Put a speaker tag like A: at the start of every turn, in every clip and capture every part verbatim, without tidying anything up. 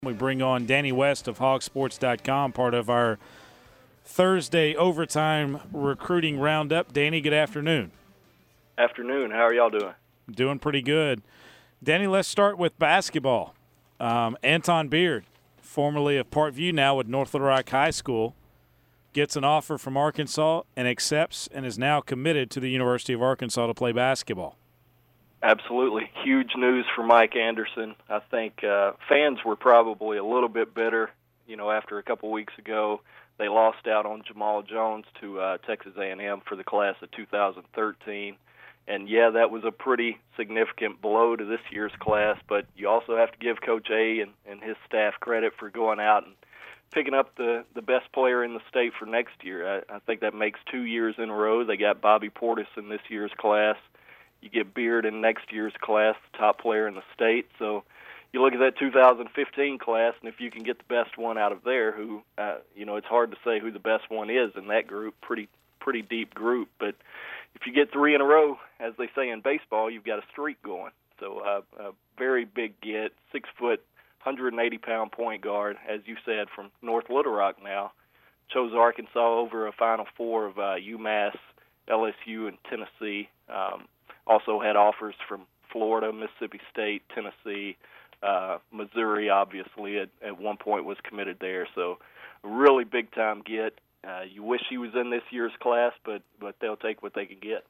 A: We bring on Danny West of hog sports dot com, part of our Thursday overtime recruiting roundup. Danny, good afternoon.
B: Afternoon. How are y'all doing?
A: Doing pretty good. Danny, let's start with basketball. Um, Anton Beard, formerly of Parkview, now with North Little Rock High School, gets an offer from Arkansas and accepts and is now committed to the University of Arkansas to play basketball.
B: Absolutely. Huge news for Mike Anderson. I think uh, fans were probably a little bit bitter, you know, after a couple weeks ago. They lost out on Jamal Jones to uh, Texas A and M for the class of two thousand thirteen. And, yeah, that was a pretty significant blow to this year's class, but you also have to give Coach A and, and his staff credit for going out and picking up the, the best player in the state for next year. I, I think that makes two years in a row. They got Bobby Portis in this year's class. You get Beard in next year's class, the top player in the state. So you look at that two thousand fifteen class, and if you can get the best one out of there, who, uh, you know, it's hard to say who the best one is in that group, pretty pretty deep group. But if you get three in a row, as they say in baseball, you've got a streak going. So uh, a very big get, six-foot, one hundred eighty pound point guard, as you said, from North Little Rock now. Chose Arkansas over a Final Four of uh, UMass, L S U, and Tennessee. Um, Also had offers from Florida, Mississippi State, Tennessee, uh, Missouri, obviously, at, at one point was committed there. So a really big-time get. Uh, you wish he was in this year's class, but, but they'll take what they can get.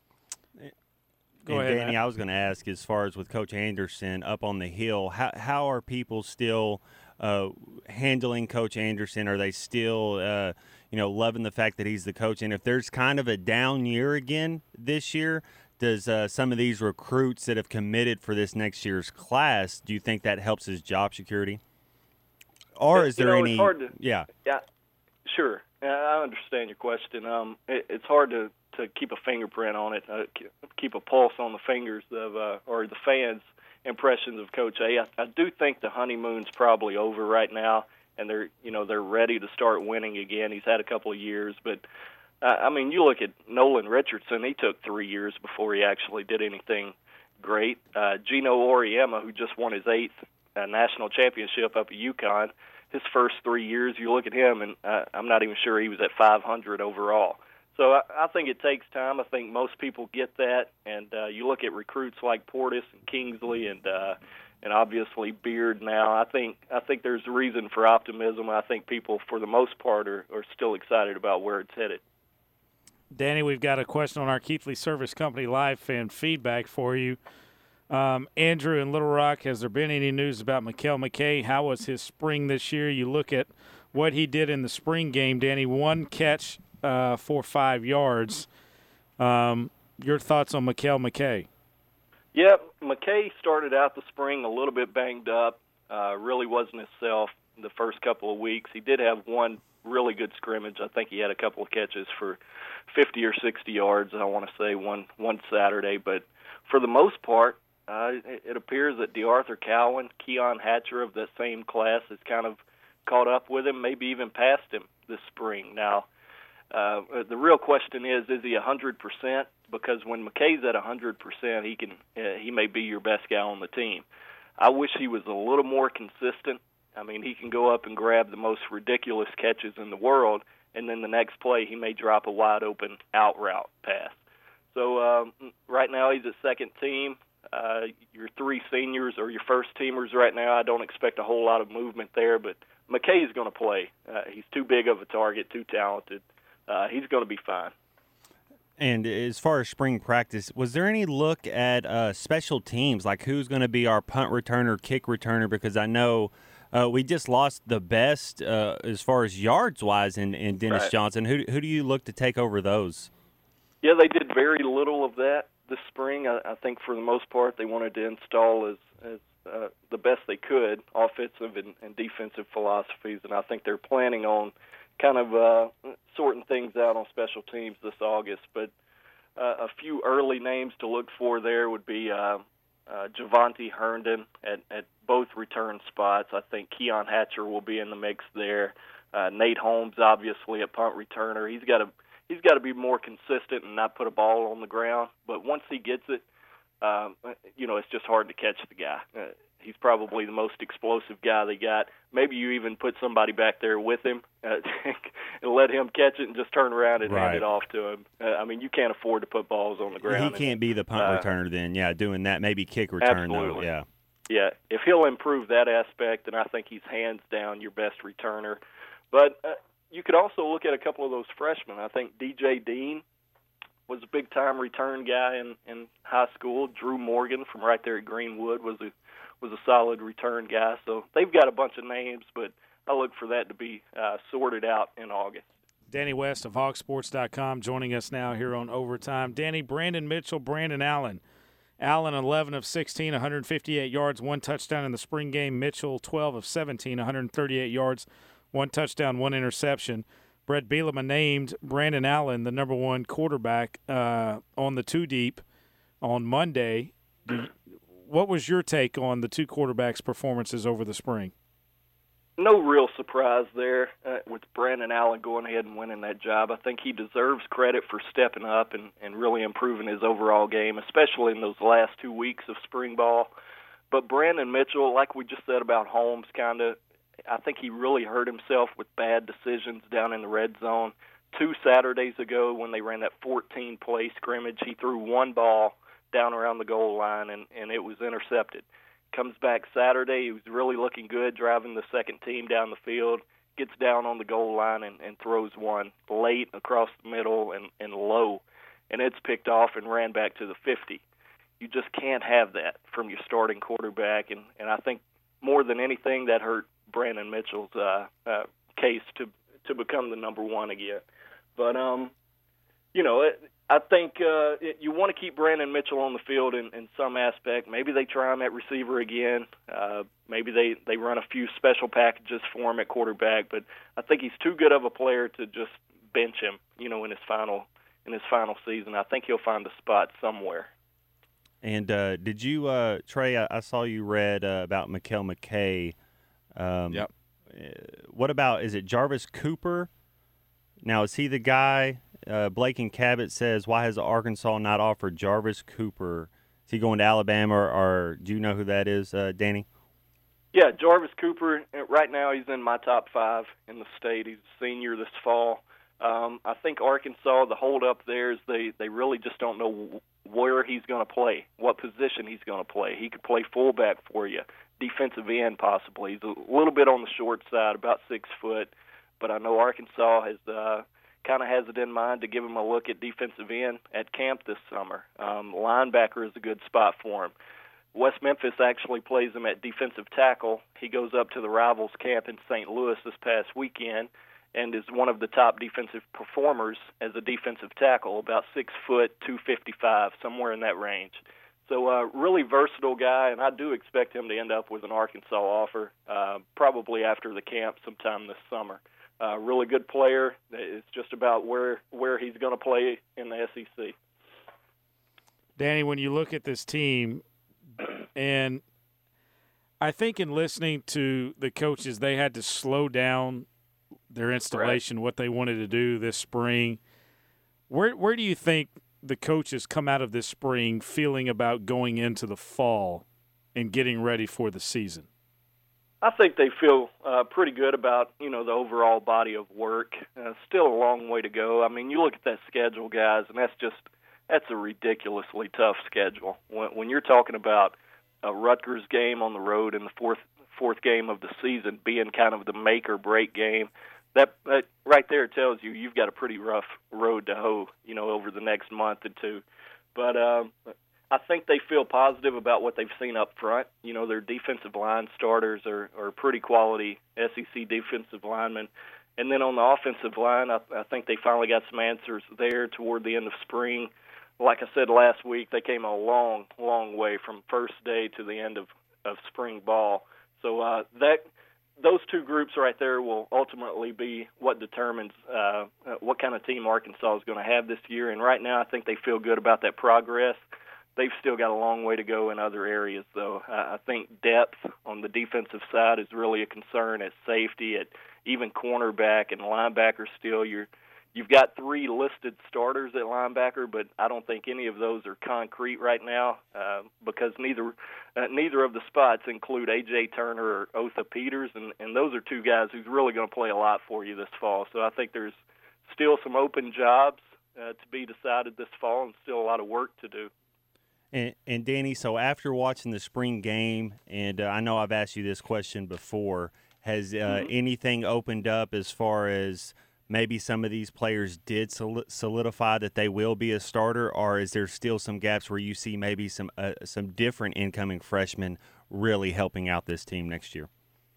A: Go
C: and
A: ahead,
C: Danny,
A: Matt.
C: I was going to ask, as far as with Coach Anderson up on the Hill, how, how are people still uh, handling Coach Anderson? Are they still, uh, you know, loving the fact that he's the coach? And if there's kind of a down year again this year, does uh, some of these recruits that have committed for this next year's class, do you think that helps his job security? Or is
B: you
C: there
B: know,
C: any
B: it's hard to,
C: yeah.
B: Yeah, sure. I understand your question. Um, it, it's hard to, to keep a fingerprint on it, uh, keep a pulse on the fingers of uh, or the fans' impressions of Coach A. I, I do think the honeymoon's probably over right now, and they're you know they're ready to start winning again. He's had a couple of years, but uh, I mean, you look at Nolan Richardson. He took three years before he actually did anything great. Uh, Gino Auriemma, who just won his eighth uh, national championship up at UConn. His first three years, you look at him, and uh, I'm not even sure he was at five hundred overall. So I, I think it takes time. I think most people get that. And uh, you look at recruits like Portis and Kingsley and uh, and obviously Beard now. I think I think there's reason for optimism. I think people, for the most part, are, are still excited about where it's headed.
A: Danny, we've got a question on our Keithley Service Company live fan feedback for you. Um, Andrew in Little Rock, has there been any news about Mikel McKay? How was his spring this year? You look at what he did in the spring game, Danny, one catch uh, for five yards. Um, your thoughts on Mikel McKay?
B: Yeah, McKay started out the spring a little bit banged up, uh, really wasn't himself the first couple of weeks. He did have one really good scrimmage. I think he had a couple of catches for fifty or sixty yards, I want to say, one, one Saturday. But for the most part, Uh, it, it appears that DeArthur Cowan, Keon Hatcher of that same class, has kind of caught up with him, maybe even passed him this spring. Now, uh, the real question is, is he one hundred percent? Because when McKay's at one hundred percent, he can uh, he may be your best guy on the team. I wish he was a little more consistent. I mean, he can go up and grab the most ridiculous catches in the world, and then the next play he may drop a wide-open out route pass. So um, right now he's at second team. Uh, your three seniors or your first teamers right now, I don't expect a whole lot of movement there, but McKay's going to play. Uh, he's too big of a target, too talented. Uh, he's going to be fine.
C: And as far as spring practice, was there any look at uh, special teams, like who's going to be our punt returner, kick returner? Because I know uh, we just lost the best uh, as far as yards-wise in, in Dennis
B: Right.
C: Johnson. Who, who do you look to take over those?
B: Yeah, they did very little of that this spring. I, I think for the most part they wanted to install as, as uh, the best they could offensive and, and defensive philosophies, and I think they're planning on kind of uh, sorting things out on special teams this August. But uh, a few early names to look for there would be uh, uh, Javonte Herndon at, at both return spots. I think Keon Hatcher will be in the mix there. Uh, Nate Holmes, obviously, at punt returner. He's got to He's got to be more consistent and not put a ball on the ground. But once he gets it, um, you know, it's just hard to catch the guy. Uh, he's probably the most explosive guy they got. maybe you even put somebody back there with him uh, and let him catch it and just turn around and
C: right.
B: hand it off to him. Uh, I mean, you can't afford to put balls on the ground.
C: He can't
B: and,
C: be the punt
B: uh,
C: returner then, yeah, doing that. Maybe kick return,
B: absolutely.
C: though, yeah.
B: Yeah, if he'll improve that aspect, then I think he's hands down your best returner. But uh, you could also look at a couple of those freshmen. I think D J Dean was a big-time return guy in, in high school. Drew Morgan from right there at Greenwood was a was a solid return guy. So they've got a bunch of names, but I look for that to be uh, sorted out in August.
A: Danny West of hog sports dot com joining us now here on Overtime. Danny, Brandon Mitchell, Brandon Allen. Allen, eleven of sixteen, one hundred fifty-eight yards, one touchdown in the spring game. Mitchell, twelve of seventeen, one hundred thirty-eight yards, one touchdown, one interception. Brett Bielema named Brandon Allen the number one quarterback uh, on the two deep on Monday. You, what was your take on the two quarterbacks' performances over the spring?
B: No real surprise there uh, with Brandon Allen going ahead and winning that job. I think he deserves credit for stepping up and, and really improving his overall game, especially in those last two weeks of spring ball. But Brandon Mitchell, like we just said about Holmes, kind of, I think he really hurt himself with bad decisions down in the red zone. Two Saturdays ago when they ran that fourteen-play scrimmage, he threw one ball down around the goal line, and, and it was intercepted. Comes back Saturday, he was really looking good, driving the second team down the field, gets down on the goal line and, and throws one late across the middle and, and low, and it's picked off and ran back to the fifty. You just can't have that from your starting quarterback, and, and I think more than anything that hurt Brandon Mitchell's uh, uh, case to to become the number one again. But, um, you know, it, I think uh, it, you want to keep Brandon Mitchell on the field in, in some aspect. Maybe they try him at receiver again. Uh, maybe they, they run a few special packages for him at quarterback. But I think he's too good of a player to just bench him, you know, in his final in his final season. I think he'll find a spot somewhere.
C: And uh, did you, uh, Trey, I, I saw you read uh, about Mikel McKay. Um,
D: yep.
C: What about, is it Jarvis Cooper? Now, is he the guy? Uh, Blake and Cabot says, why has Arkansas not offered Jarvis Cooper? Is he going to Alabama, or, or do you know who that is, uh, Danny?
B: Yeah, Jarvis Cooper, right now he's in my top five in the state. He's a senior this fall. Um, I think Arkansas, the holdup there is they, they really just don't know where he's going to play, what position he's going to play. He could play fullback for you, defensive end possibly. He's a little bit on the short side, about six foot, but I know Arkansas has uh, kind of has it in mind to give him a look at defensive end at camp this summer. Um, linebacker is a good spot for him. West Memphis actually plays him at defensive tackle. He goes up to the Rivals camp in Saint Louis this past weekend and is one of the top defensive performers as a defensive tackle, about six foot, two fifty-five, somewhere in that range. So uh, really versatile guy, and I do expect him to end up with an Arkansas offer, uh, probably after the camp sometime this summer. Uh, really good player. It's just about where where he's going to play in the S E C.
A: Danny, when you look at this team, and I think in listening to the coaches, they had to slow down their installation, right, what they wanted to do this spring. Where where do you think the coaches come out of this spring feeling about going into the fall and getting ready for the season?
B: I think they feel uh, pretty good about, you know, the overall body of work. Uh, still a long way to go. I mean, you look at that schedule, guys, and that's just that's a ridiculously tough schedule. When, when you're talking about a Rutgers game on the road in the fourth fourth game of the season being kind of the make or break game, that, that right there tells you you've got a pretty rough road to hoe, you know, over the next month or two. But um, I think they feel positive about what they've seen up front. You know, their defensive line starters are, are pretty quality S E C defensive linemen. And then on the offensive line, I, I think they finally got some answers there toward the end of spring. Like I said last week, they came a long, long way from first day to the end of, of spring ball. So uh, that those two groups right there will ultimately be what determines uh, what kind of team Arkansas is going to have this year. And right now I think they feel good about that progress. They've still got a long way to go in other areas, though. I think depth on the defensive side is really a concern at safety, at even cornerback and linebacker still. You're you've got three listed starters at linebacker, but I don't think any of those are concrete right now uh, because neither uh, neither of the spots include A J Turner or Otha Peters, and, and those are two guys who's really going to play a lot for you this fall. So I think there's still some open jobs uh, to be decided this fall and still a lot of work to do.
C: And, and Danny, so after watching the spring game, and uh, I know I've asked you this question before, has uh, mm-hmm. anything opened up as far as maybe some of these players did solidify that they will be a starter, or is there still some gaps where you see maybe some uh, some different incoming freshmen really helping out this team next year?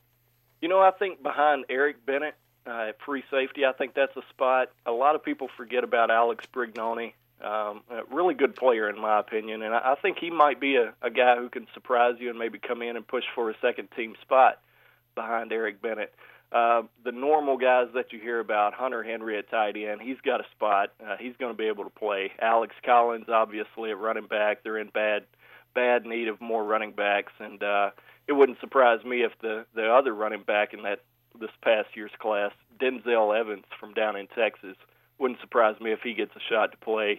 B: You know, I think behind Eric Bennett uh, at free safety, I think that's a spot. A lot of people forget about Alex Brignoni. Um, a really good player, in my opinion, and I think he might be a, a guy who can surprise you and maybe come in and push for a second-team spot behind Eric Bennett. Uh, the normal guys that you hear about, Hunter Henry at tight end, he's got a spot. Uh, he's going to be able to play. Alex Collins, obviously, at running back. They're in bad bad need of more running backs, and uh, it wouldn't surprise me if the, the other running back in that this past year's class, Denzel Evans from down in Texas, wouldn't surprise me if he gets a shot to play.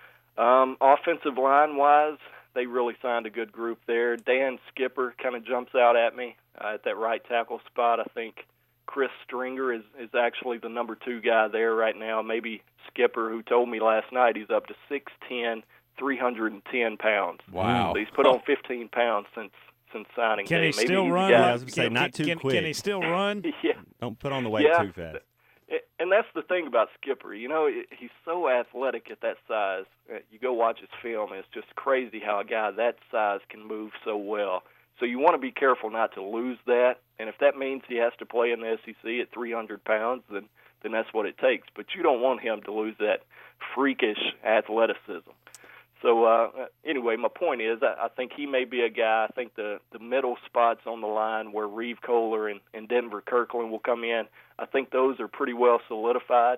B: Um, offensive line-wise, they really signed a good group there. Dan Skipper kind of jumps out at me uh, at that right tackle spot. I think Chris Stringer is, is actually the number two guy there right now. Maybe Skipper, who told me last night he's up to six ten, three hundred ten pounds.
C: Wow.
B: So he's put on fifteen pounds since since signing
A: Can
B: day.
A: he
B: Maybe
A: still
B: he's
A: run?
B: got-
C: Yeah, I was going to say,
A: Can-
C: not too
A: can,
C: quick.
A: Can he still run?
B: yeah.
C: Don't put on the weight
B: Yeah.
C: too fast.
B: And that's the thing about Skipper. You know, he's so athletic at that size. You go watch his film, and it's just crazy how a guy that size can move so well. So you want to be careful not to lose that. And if that means he has to play in the S E C at three hundred pounds, then, then that's what it takes. But you don't want him to lose that freakish athleticism. So uh, anyway, my point is I, I think he may be a guy. I think the, the middle spots on the line where Reeve Kohler and, and Denver Kirkland will come in, I think those are pretty well solidified.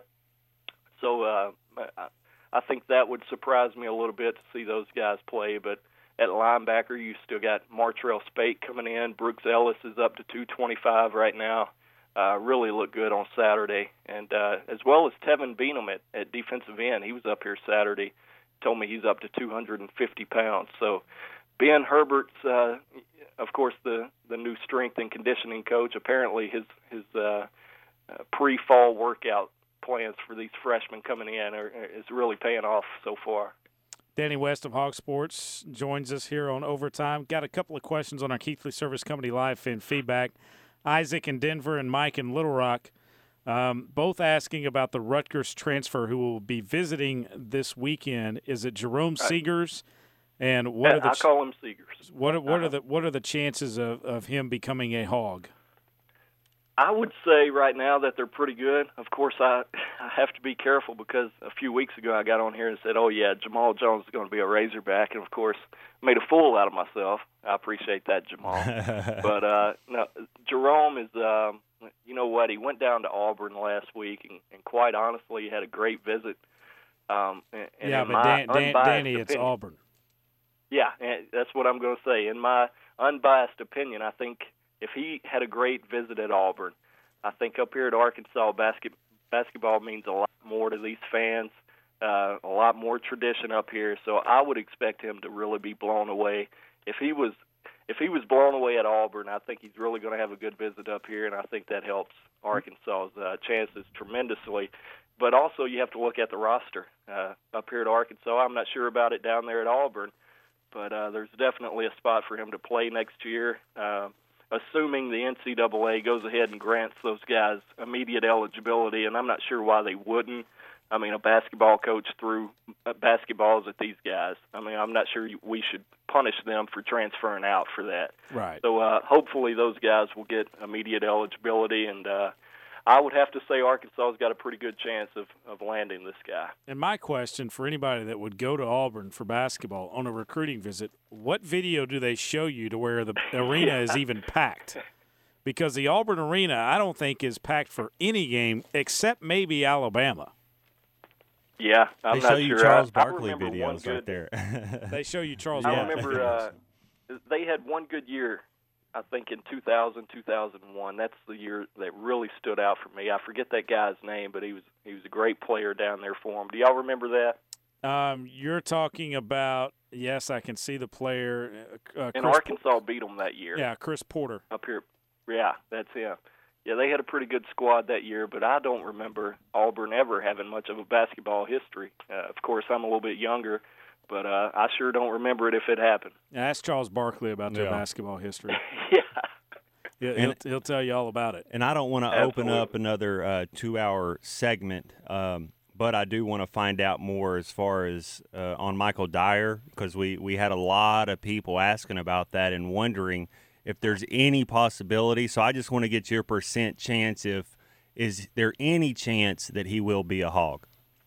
B: So uh, I, I think that would surprise me a little bit to see those guys play. But at linebacker, you still got Martrell Spate coming in. Brooks Ellis is up to two twenty-five right now. Uh, really looked good on Saturday. And uh, as well as Tevin Beanham at, at defensive end. He was up here Saturday. Told me he's up to two hundred fifty pounds. So Ben Herbert's, uh, of course, the, the new strength and conditioning coach. Apparently his, his uh, uh, pre-fall workout plans for these freshmen coming in are, is really paying off so far.
A: Danny West of Hog Sports joins us here on Overtime. Got a couple of questions on our Keithley Service Company Live fan feedback. Isaac in Denver and Mike in Little Rock. Um, both asking about the Rutgers transfer who will be visiting this weekend. Is it Jerome Seegers? And what
B: yeah,
A: are the
B: I call him Seegers.
A: What are, what
B: uh,
A: are the what are the chances of, of him becoming a Hog?
B: I would say right now that they're pretty good. Of course, I I have to be careful because a few weeks ago I got on here and said, "Oh yeah, Jamal Jones is going to be a Razorback," and of course made a fool out of myself. I appreciate that, Jamal. but uh, no, Jerome is. Um, You know what? He went down to Auburn last week, and, and quite honestly, he had a great visit. Um, and, and
A: yeah,
B: in
A: but
B: my
A: Dan, Dan,
B: unbiased
A: Danny, it's
B: opinion,
A: Auburn.
B: Yeah, and that's what I'm going to say. In my unbiased opinion, I think if he had a great visit at Auburn, I think up here at Arkansas, basket, basketball means a lot more to these fans, uh, a lot more tradition up here. So I would expect him to really be blown away. If he was If he was blown away at Auburn, I think he's really going to have a good visit up here, and I think that helps Arkansas's uh, chances tremendously. But also you have to look at the roster uh, up here at Arkansas. I'm not sure about it down there at Auburn, but uh, there's definitely a spot for him to play next year, uh, assuming the N C double A goes ahead and grants those guys immediate eligibility, and I'm not sure why they wouldn't. I mean, a basketball coach threw basketballs at these guys. I mean, I'm not sure we should punish them for transferring out for that.
A: Right.
B: So uh, hopefully those guys will get immediate eligibility, and uh, I would have to say Arkansas's got a pretty good chance of, of landing this guy.
A: And my question for anybody that would go to Auburn for basketball on a recruiting visit, what video do they show you to where the arena is even packed? Because the Auburn arena, I don't think, is packed for any game except maybe Alabama.
B: Yeah, I'm
C: they
B: not
C: show you
B: sure.
C: Charles
B: I,
C: Barkley
B: I remember one
C: videos
B: good,
C: right there.
A: They show you Charles
B: I
A: Barkley.
B: remember uh, they had one good year I think in two thousand, two thousand one, that's the year that really stood out for me. I forget that guy's name, but he was he was a great player down there for him. Do y'all remember that?
A: Um, you're talking about, yes, I can see the player. Uh,
B: and
A: Chris
B: Arkansas beat them that year.
A: Yeah, Chris Porter.
B: Up here. Yeah, that's him. Yeah, they had a pretty good squad that year, but I don't remember Auburn ever having much of a basketball history. Uh, of course, I'm a little bit younger, but uh, I sure don't remember it if it happened.
A: Yeah, ask Charles Barkley about their
C: Yeah.
A: basketball history.
B: yeah.
A: He'll, he'll, he'll tell you all about it.
C: And I don't want to open up another uh, two-hour segment, um, but I do want to find out more as far as uh, on Michael Dyer, because we, we had a lot of people asking about that and wondering if there's any possibility. So I just want to get your percent chance. If is there any chance that he will be a Hog?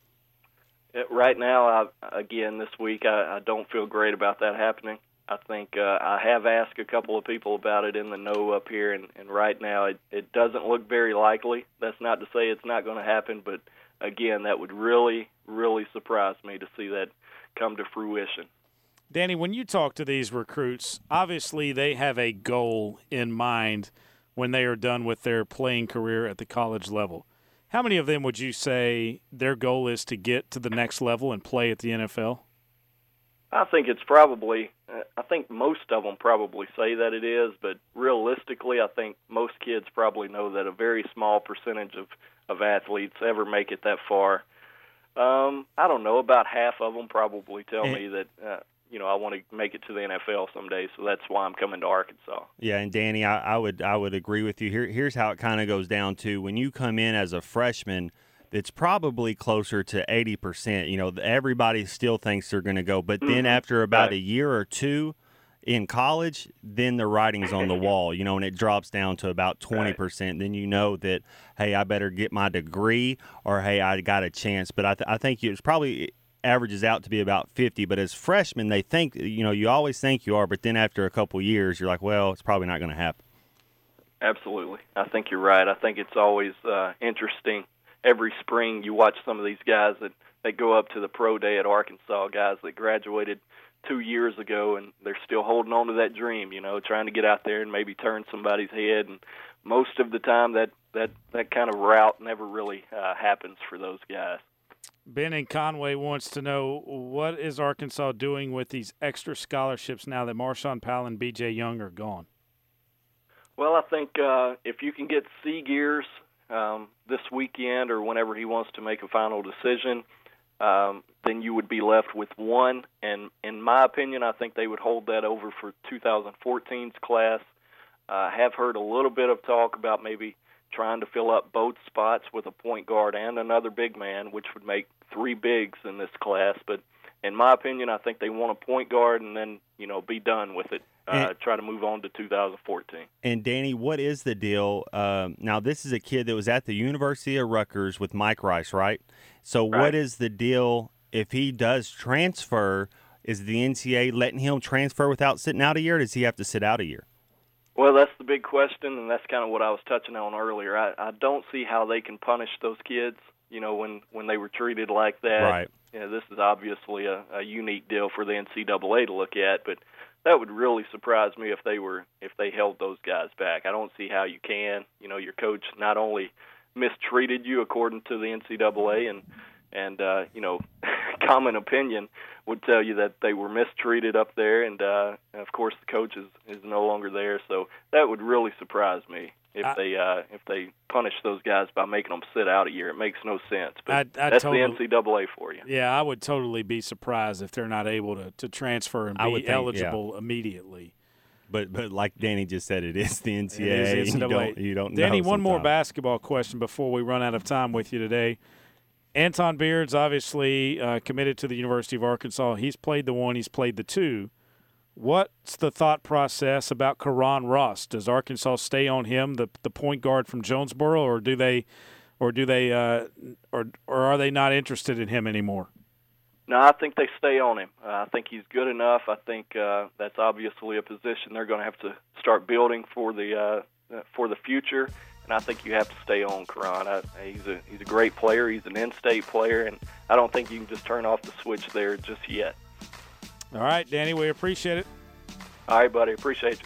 B: Right now, I, again, this week, I, I don't feel great about that happening. I think uh, I have asked a couple of people about it in the know up here, and, and right now it, it doesn't look very likely. That's not to say it's not going to happen, but again, that would really, really surprise me to see that come to fruition.
A: Danny, when you talk to these recruits, obviously they have a goal in mind when they are done with their playing career at the college level. How many of them would you say their goal is to get to the next level and play at the N F L?
B: I think it's probably, I think most of them probably say that it is, but realistically, I think most kids probably know that a very small percentage of, of athletes ever make it that far. Um, I don't know, about half of them probably tell
C: and,
B: me that, uh, you know, I want to make it to the N F L someday, so that's why I'm coming to Arkansas.
C: Yeah, and Danny, I, I would I would agree with you. Here, here's how it kind of goes down to when you come in as a freshman. It's probably closer to eighty percent. You know, everybody still thinks they're going to go. But then
B: mm-hmm.
C: after about
B: right.
C: a year or two in college, then the writing's on the wall, you know, and it drops down to about twenty percent. Right. Then you know that, hey, I better get my degree or, hey, I got a chance. But I, th- I think it's probably averages out to be about fifty. But as freshmen, they think, you know, you always think you are. But then after a couple years, you're like, well, it's probably not going to happen.
B: Absolutely. I think you're right. I think it's always uh, interesting. Every spring you watch some of these guys that, that go up to the pro day at Arkansas, guys that graduated two years ago, and they're still holding on to that dream, you know, trying to get out there and maybe turn somebody's head. And most of the time that, that, that kind of route never really uh, happens for those guys.
A: Ben in Conway wants to know, what is Arkansas doing with these extra scholarships now that Marshawn Powell and B J Young are gone?
B: Well, I think uh, if you can get Seegears um, this weekend or whenever he wants to make a final decision, um, then you would be left with one. And in my opinion, I think they would hold that over for two thousand fourteen's class. I uh, have heard a little bit of talk about maybe trying to fill up both spots with a point guard and another big man, which would make three bigs in this class. But in my opinion, I think they want a point guard and then, you know, be done with it. Uh, and, try to move on to two thousand fourteen.
C: And, Danny, what is the deal? Um, now, this is a kid that was at the University of Rutgers with Mike Rice, right? So
B: right.
C: What is the deal if he does transfer? Is the N C A A letting him transfer without sitting out a year, or does he have to sit out a year?
B: Well, that's the big question, and that's kind of what I was touching on earlier. I, I don't see how they can punish those kids, you know, when, when they were treated like that.
C: Right.
B: You know, this is obviously a, a unique deal for the N C double A to look at, but that would really surprise me if they were if they held those guys back. I don't see how you can. You know, your coach not only mistreated you according to the N C double A, and and uh, you know, common opinion would tell you that they were mistreated up there, and uh, of course the coach is, is no longer there. So that would really surprise me if I, they uh, if they punish those guys by making them sit out a year. It makes no sense. But
A: I, I
B: that's
A: totally,
B: the N C double A for you.
A: Yeah, I would totally be surprised if they're not able to, to transfer and be think, eligible yeah. immediately.
C: But but like Danny just said, it is the N C double A.
A: It is the N C double A.
C: You don't, you don't
A: Danny,
C: know
A: one more
C: sometimes.
A: basketball question before we run out of time with you today. Anton Beard's obviously uh, committed to the University of Arkansas. He's played the one, he's played the two. What's the thought process about Karan Ross? Does Arkansas stay on him, the the point guard from Jonesboro, or do they, or do they, uh, or or are they not interested in him anymore?
B: No, I think they stay on him. Uh, I think he's good enough. I think uh, that's obviously a position they're going to have to start building for the uh, for the future. And I think you have to stay on Karan. I, he's a he's a great player. He's an in-state player, and I don't think you can just turn off the switch there just yet.
A: All right, Danny, we appreciate it.
B: All right, buddy. Appreciate you.